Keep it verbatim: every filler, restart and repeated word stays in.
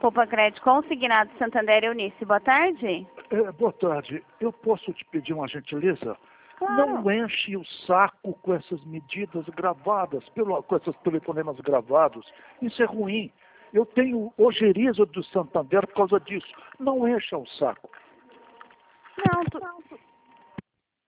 Poupa Crédito Consignado Santander Eunice, boa tarde. É, boa tarde. Eu posso te pedir uma gentileza? Claro. Não enche o saco com essas medidas gravadas, pelo, com esses telefonemas gravados. Isso é ruim. Eu tenho ojeriza do Santander por causa disso. Não encha o saco. Não, tu,